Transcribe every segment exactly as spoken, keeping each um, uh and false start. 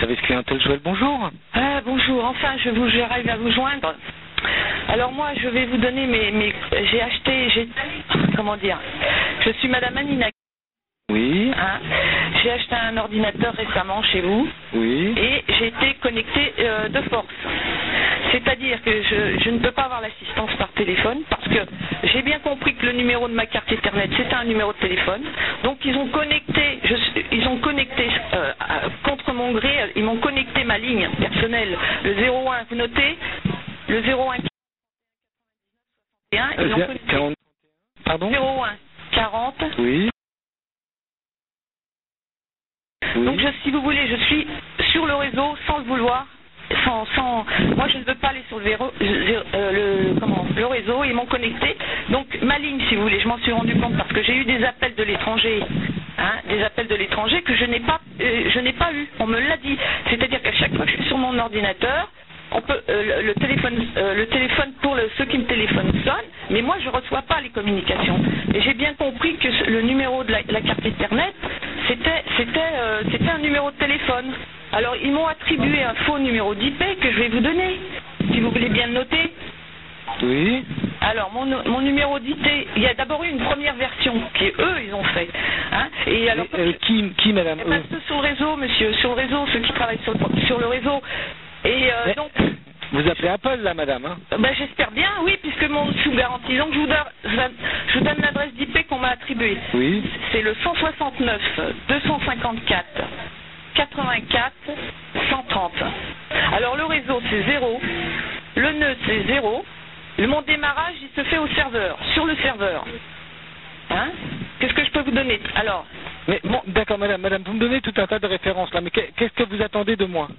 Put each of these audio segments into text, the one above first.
service clientèle Joël, bonjour. Ah, bonjour, enfin je vous j'arrive à vous joindre. Alors moi je vais vous donner mes, mes j'ai acheté, j'ai comment dire, je suis Madame Anina. Oui. Hein, j'ai acheté un ordinateur récemment chez vous. Oui. Et j'ai été connectée euh, de force. C'est-à-dire que je, je ne peux pas avoir l'assistance par téléphone parce que j'ai bien compris que le numéro de ma carte Ethernet c'était un numéro de téléphone. Donc ils ont connecté, je, ils ont connecté euh, contre mon gré, ils m'ont connecté ma ligne personnelle, le zéro un, vous notez, le zéro un quarante et un, ils ont connecté quarante, pardon zéro un quarante. Oui. Oui. Donc je, si vous voulez, je suis sur le réseau sans le vouloir. Sans, sans, moi je ne veux pas aller sur le, véro, euh, le, comment, le réseau, ils m'ont connecté. Donc ma ligne, si vous voulez, je m'en suis rendu compte parce que j'ai eu des appels de l'étranger, hein, des appels de l'étranger que je n'ai pas, euh, je n'ai pas eu. On me l'a dit. C'est-à-dire qu'à chaque fois que je suis sur mon ordinateur, on peut, euh, le, le téléphone, euh, le téléphone pour le, ceux qui me téléphonent sonne, mais moi je ne reçois pas les communications. Et j'ai bien compris que le numéro de la, la carte Ethernet, c'était, c'était, euh, c'était un numéro de téléphone. Alors ils m'ont attribué un faux numéro d'I P que je vais vous donner, si vous voulez bien le noter. Oui. Alors mon, mon numéro d'I P, il y a d'abord eu une première version qui eux ils ont fait. Hein, et alors Et, euh, qui, qui madame eh ben, ceux sur le réseau, monsieur, sur le réseau, ceux qui travaillent sur le, sur le réseau. Et euh, Mais, donc. Vous appelez Apple là, madame, hein? Ben, j'espère bien, oui, puisque mon sous garantie. Donc je vous donne, je vous donne l'adresse d'I P qu'on m'a attribuée. Oui. C'est le cent soixante-neuf deux cent cinquante-quatre quatre-vingt-quatre cent trente. Alors le réseau c'est zéro, le nœud c'est zéro, mon démarrage il se fait au serveur, sur le serveur. Hein? Qu'est-ce que je peux vous donner? Alors. Mais bon, d'accord, madame, madame, vous me donnez tout un tas de références là, mais qu'est-ce que vous attendez de moi?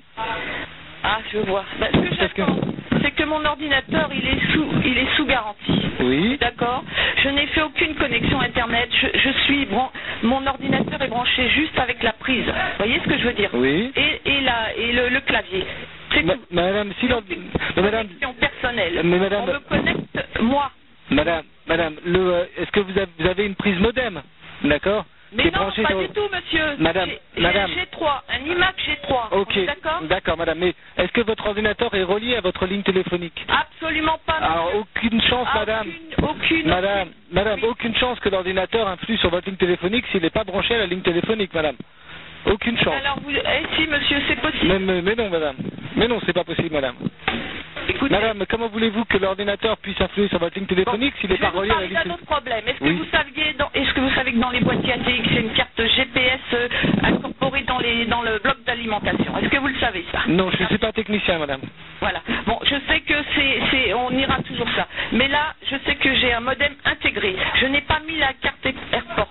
Ah, je vois. Ben, ce que j'attends, que... c'est que mon ordinateur, il est sous, il est sous garantie. Oui. D'accord. Je n'ai fait aucune connexion Internet. Je, je suis bran... Mon ordinateur est branché juste avec la prise. Vous voyez ce que je veux dire? Oui. Et, et, la, et le, le clavier. C'est Ma, tout. Madame, si l'on... Connexion personnelle. Mais madame... On me connecte, moi. Madame, madame, le, euh, est-ce que vous avez, vous avez une prise modem? D'accord. Mais non, pas sur... du tout, monsieur. Madame, j'ai, madame. G trois, un iMac G trois. Ok. D'accord. D'accord, madame. Mais est-ce que votre ordinateur est relié à votre ligne téléphonique? Absolument pas. Monsieur. Alors, aucune chance, ah, madame. Aucune, aucune. Madame, aucune. madame, oui. aucune chance que l'ordinateur influe sur votre ligne téléphonique s'il n'est pas branché à la ligne téléphonique, madame. Aucune chance. Alors, vous... eh, si, monsieur, c'est possible. Mais, mais, mais non, madame. Mais non, c'est pas possible, madame. Écoutez, madame, comment voulez-vous que l'ordinateur puisse influer sur votre ligne téléphonique bon, s'il n'est pas relié à la ligne téléphonique? Je vais vous parler d'un autre problème. Est-ce que, oui. vous saviez dans... Est-ce que vous savez que dans les boîtiers A T X, il y a une carte G P S euh, incorporée dans, les... dans le bloc d'alimentation? Est-ce que vous le savez, ça? Non, je ne suis pas technicien, madame. Voilà. Bon, je sais que c'est, c'est, on ira toujours ça. Mais là, je sais que j'ai un modem intégré. Je n'ai pas mis la carte Airport.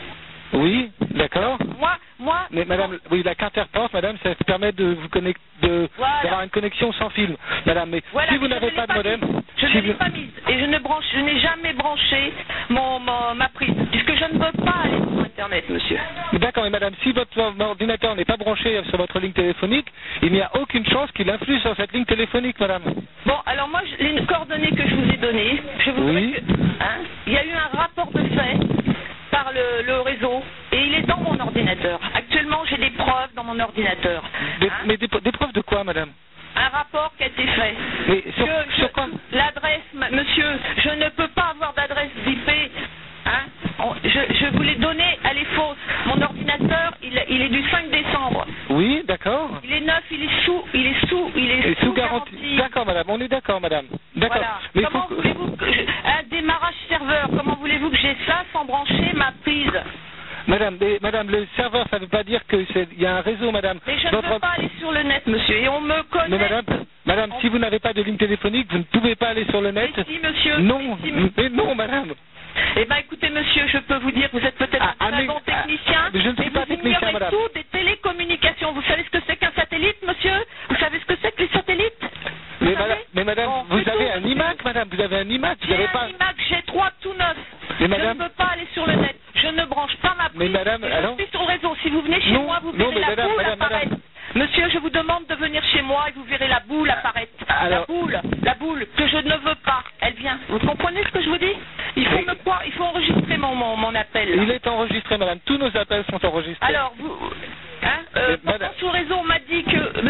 Oui, d'accord. Moi, moi. Mais madame, oui, la carte Airport, madame, ça permet de vous connecter, de, voilà. d'avoir une connexion sans fil, madame. Mais voilà, si vous n'avez pas de modem, je si ne vous... l'ai pas mise et je ne branche, je n'ai jamais branché mon, mon ma prise, puisque je ne veux pas aller sur Internet, monsieur. D'accord, mais madame, si votre ordinateur n'est pas branché sur votre ligne téléphonique, il n'y a aucune chance qu'il influe sur cette ligne téléphonique, madame. Bon, alors moi, je, les coordonnées que je vous ai données, je voudrais oui. que, hein, il y a eu un rapport de fait par le, le réseau et il est dans mon ordinateur. Actuellement, j'ai des preuves dans mon ordinateur. Des, hein? Mais des, des preuves de quoi, madame? Un rapport qui a été fait. Mais sur, je, sur quoi? L'adresse, monsieur, je ne peux pas avoir d'adresse d'I P. Hein? On, je, je vous l'ai donnée, elle est fausse. Mon ordinateur, il, il est du cinq décembre. Oui, d'accord. Il est neuf, il est sous, il est sous, il est sous, sous garantie. garantie. D'accord, madame, on est d'accord, madame. D'accord. Voilà. Mais comment faut... voulez-vous que je... un démarrage serveur, comment voulez-vous que j'ai ça sans brancher ma prise? Madame, mais, madame, le serveur, ça ne veut pas dire qu'il y a un réseau, madame. Mais je Votre... ne veux pas aller sur le net, monsieur, et on me connaît. Mais madame, madame on... si vous n'avez pas de ligne téléphonique, vous ne pouvez pas aller sur le net. Mais si, monsieur. Non, mais, si, monsieur. mais non, madame. Eh bien, écoutez, monsieur, je peux vous dire que vous êtes peut-être ah, un très bon technicien, ah, mais je ne suis mais pas vous technicien, madame. tout des télécommunications. Vous savez ce que c'est qu'un satellite, monsieur? Vous savez ce que c'est que les satellites? Mais madame, mais madame, bon, vous avez tout, un iMac, madame, vous avez un iMac, vous n'avez pas... un iMac G trois tout neuf. Mais madame... Je ne peux pas aller sur le net. Je ne branche pas ma prise. Mais madame, je alors... suis sur le réseau. Si vous venez chez non, moi, vous non, verrez la madame, boule madame, apparaître. madame. Monsieur, je vous demande de venir chez moi et vous verrez la boule apparaître. Alors... La boule, la boule que je ne veux pas. Elle vient. Vous comprenez ce que je vous dis? Il faut mais... me croire, il faut enregistrer mon, mon, mon appel. Là. Il est enregistré, madame. Tous nos appels sont enregistrés. Alors, vous... Hein, euh, madame... sous réseau, on m'a dit que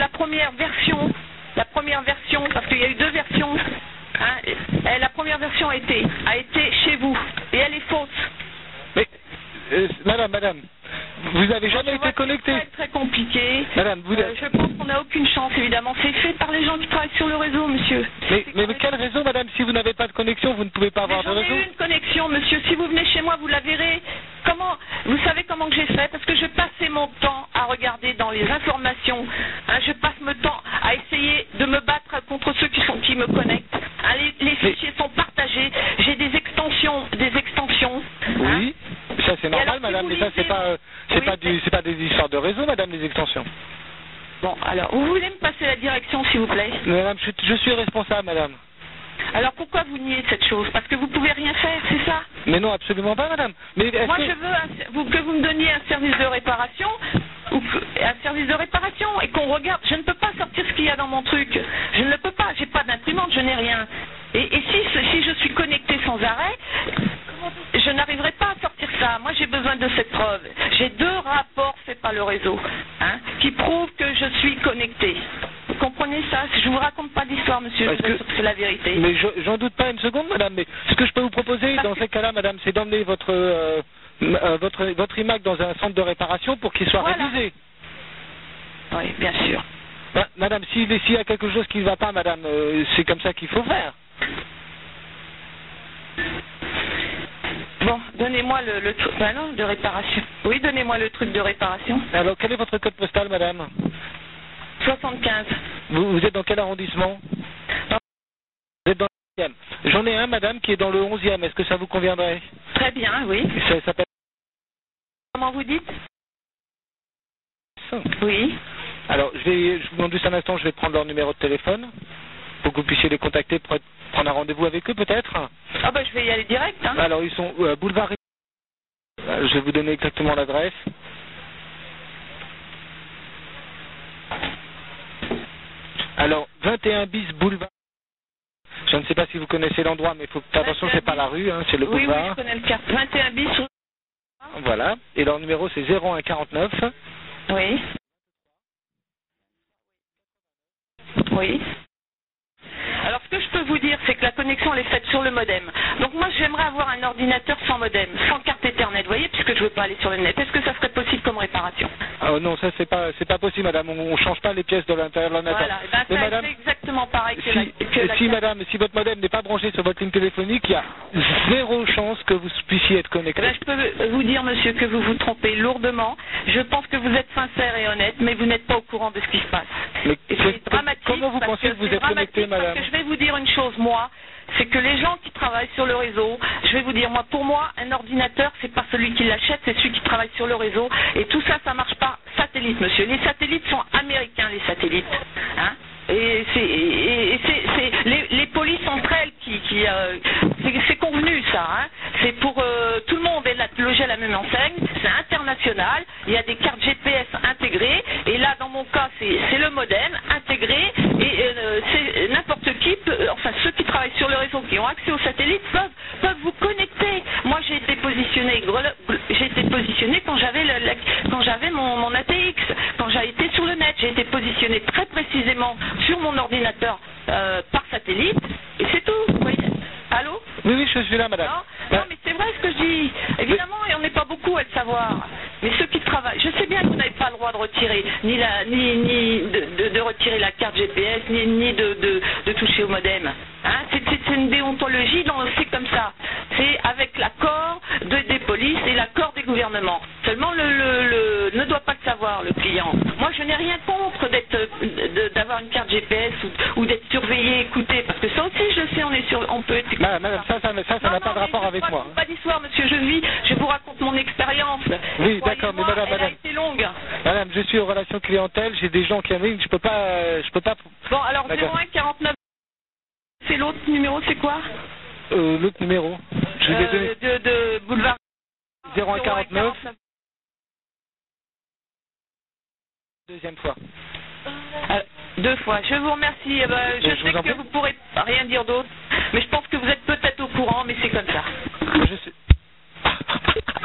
compliqué. Madame, vous... Euh, je pense qu'on n'a aucune chance, évidemment. C'est fait par les gens qui travaillent sur le réseau, monsieur. Mais, mais quel réseau, madame? Si vous n'avez pas de connexion, vous ne pouvez pas avoir de J'en ai réseau. eu une connexion, monsieur. Si vous venez chez moi, vous la verrez. Comment? Vous savez comment que j'ai fait? Parce que je passais mon temps à regarder dans les informations. Hein, je passe mon temps à essayer de me battre contre ceux qui, sont, qui me connectent. Hein, les, les fichiers sont partagés. J'ai des extensions, des extensions. Oui, hein. ça c'est normal, alors, si madame, vous mais ça c'est lisez- pas, euh, c'est Oui, pas du, c'est pas des histoires de réseau, madame, les extensions. Bon, alors, vous voulez me passer la direction, s'il vous plaît? Madame, je, je suis responsable, madame. Alors pourquoi vous niez cette chose? Parce que vous pouvez rien faire, c'est ça? Mais non, absolument pas, madame. Mais est-ce Moi, que... je veux un- vous- que vous me donniez un service de réparation, ou que- un service de réparation, et qu'on regarde. Je ne peux pas sortir ce qu'il y a dans mon truc. Je ne le peux pas. J'ai pas d'imprimante, je n'ai rien. Et, et si, si je suis connecté sans arrêt, je n'arriverai pas à sortir ça. Moi, j'ai besoin de cette preuve. J'ai deux rapports faits par le réseau, hein, qui prouvent que je suis connecté. Vous comprenez ça? Je vous raconte pas d'histoire, monsieur. Parce Je vous assure que c'est la vérité. Mais je- j'en doute pas une seconde, madame. Mais ce que je peux vous proposer Parce dans que- ces cas-là, madame, c'est d'emmener votre, euh, m- euh, votre, votre iMac dans un centre de réparation pour qu'il soit Voilà. révisé. Oui, bien sûr. Ma- Madame, s'il s'il y a quelque chose qui ne va pas, madame, euh, c'est comme ça qu'il faut faire. Bon, donnez-moi le, le truc. Ben non, de réparation. Oui, donnez-moi le truc de réparation. Alors, quel est votre code postal, madame? soixante-quinze. vous, vous êtes dans quel arrondissement? Non. Vous êtes dans le onzième. J'en ai un, madame, qui est dans le onzième. Est-ce que ça vous conviendrait? Très bien, oui. Ça s'appelle... Comment vous dites? Oui. Alors, je vais, je vous demande juste un instant, je vais prendre leur numéro de téléphone pour que vous puissiez les contacter, pour être- prendre un rendez-vous avec eux peut-être. Ah ben je vais y aller direct, hein. Alors, ils sont euh, boulevard... Euh, Je vais vous donner exactement l'adresse. Alors, vingt et un bis boulevard... Je ne sais pas si vous connaissez l'endroit, mais il faut faire attention, c'est pas la rue, hein, c'est le Oui, oui, je boulevard. connais le carte. vingt et un bis. Voilà. Et leur numéro, c'est zéro un quarante-neuf. Oui. Oui. Alors ce que je peux vous dire, c'est que la connexion elle est faite sur le modem. Donc moi j'aimerais avoir un ordinateur sans modem, sans carte Ethernet, vous voyez, puisque je ne veux pas aller sur le net. Est-ce que ça serait possible comme réparation? Oh non, ça c'est pas, c'est pas possible, madame. On, on change pas les pièces de l'intérieur de l'ordinateur. Voilà, eh ben, Mais ça madame, c'est exactement pareil que si, la, que la si carte. madame, si votre modem n'est pas branché sur votre ligne téléphonique, il y a zéro chance que vous puissiez être Eh connecté. ben, je peux vous dire, monsieur, que vous vous trompez lourdement. Je pense que vous êtes sincère et honnête, mais vous n'êtes pas au courant de ce qui se passe. Mais Et c'est- c'est dramatique. comment vous parce pensez que vous c'est êtes connecté, dramatique parce madame? que je vais vous dire une chose, moi, c'est que les gens qui travaillent sur le réseau, je vais vous dire, moi, pour moi, un ordinateur, c'est pas celui qui l'achète, c'est celui qui travaille sur le réseau. Et tout ça, ça marche pas satellite, monsieur. Les satellites sont américains, les satellites. Hein? Et c'est et- et c'est- c'est les, les polices entre elles qui, qui euh, c'est c'est convenu ça. Hein. C'est pour euh, tout le monde est là- logé à la même enseigne. C'est international. Il y a des cartes G P S intégrées. Et là, dans mon cas, c'est c'est le modem intégré. Et euh, c'est n'importe qui, peut, enfin ceux qui travaillent sur le réseau, qui ont accès aux satellites, peuvent peuvent vous connecter. Moi, j'ai été positionné, j'ai été positionné quand j'avais le, le- quand j'avais mon, mon A T X, quand j'ai été sur le net, j'ai été positionné très précisément sur mon ordinateur euh, par satellite, et c'est tout, vous voyez. Allô? Oui, oui, je suis là, madame. Non, non, mais c'est vrai ce que je dis. Évidemment, et on n'est pas beaucoup à le savoir. Mais ceux qui travaillent, je sais bien que vous n'avez pas le droit de retirer, ni, la, ni, ni de, de, de retirer la carte G P S, ni, ni de, de, de toucher au modem. Hein, c'est, c'est, c'est une déontologie, dans- c'est comme ça. C'est avec l'accord de, des polices et l'accord des gouvernements. Seulement, le, le, le ne doit pas le savoir, le client. Moi, je n'ai rien contre d'être, de, d'avoir une carte G P S ou, ou d'être surveillé, écouté, parce que ça aussi, je le sais, on, est sur, on peut être écouté. Madame, madame, ça, ça, ça, ça Non, n'a pas non, de rapport mais je avec ne moi. raconte pas d'histoire, monsieur. Je vis, je vous raconte mon expérience. Oui, Et d'accord, mais croyez-moi, madame, elle a madame. été longue. Madame, je suis aux relations clientèle, j'ai des gens qui arrivent, je peux pas, euh, je peux pas. Bon, alors D'accord. zéro un quarante-neuf, c'est l'autre numéro, c'est quoi? Euh, l'autre numéro. Je vais Euh, donner de, de boulevard zéro un quarante-neuf. Deuxième fois. Euh, deux fois. Je vous remercie. Eh ben, je, Je sais vous en que prie. vous pourrez rien dire d'autre, mais je pense que vous êtes peut-être au courant, mais c'est comme ça. Je sais.